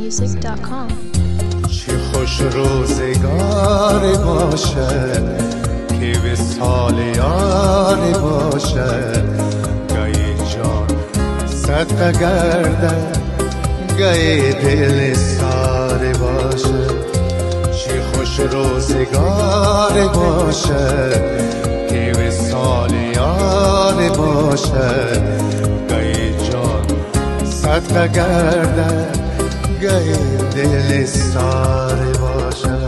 SoulCityMusic.com. چه خوش روزگاری باشه که وصال یاری باشه، گاهی جان صدقه گردن گاهی دل ساری باشه. چه خوش روزگاری باشه که وصال یاری باشه، گاهی جان صدقه گردن گاهی دل ساری باشه.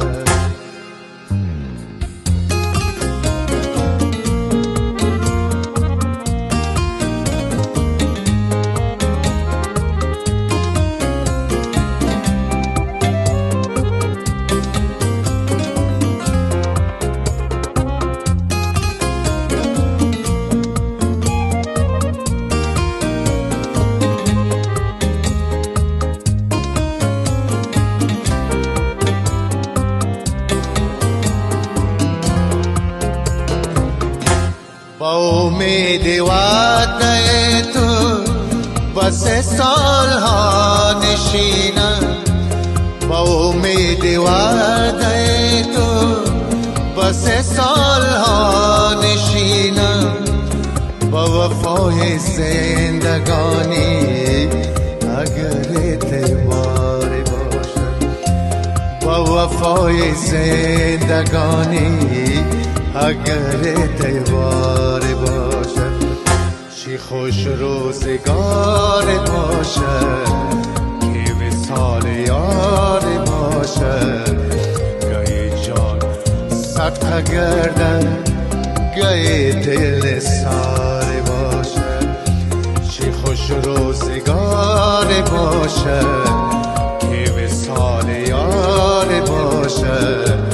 با امید وعده تو واسه سالها نشینم، با امید وعده تو واسه سالها نشینم، با وفای زندگانی اگر اعتباری باشد، با وفای زندگانی اگر اعتباری باشد. چی خوش روزگاری باشد که وصال یاری باشد، گاهی جان صدقه گردن گاهی دل ساری باشد. چی خوش روزگاری باشد که وصال یاری باشد،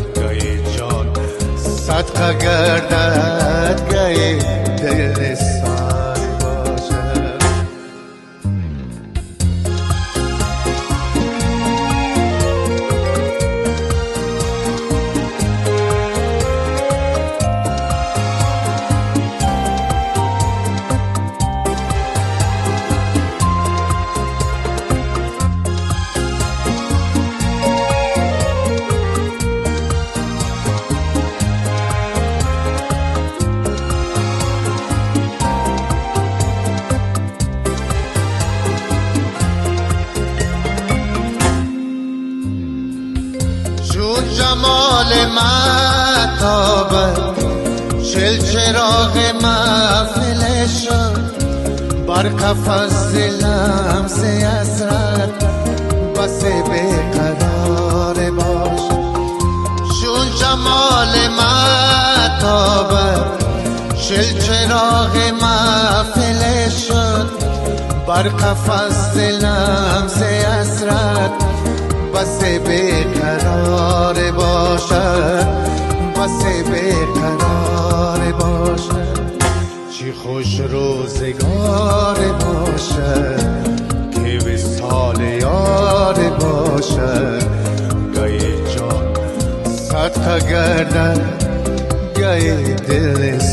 صدقه گردد گاهی دل ساری باشد. جمال مهتابت چل چراغ محفل شد، برکف از لمس حسرت بس بیقرار باش. چون جمال مهتابت چل چراغ محفل شد، برکف از لمس حسرت بس بیقرار باشد، بس بیقرار باشد. چی خوش روزگار باشد که وصال یار باشد، گاهی جان صدقه گردن گاهی دل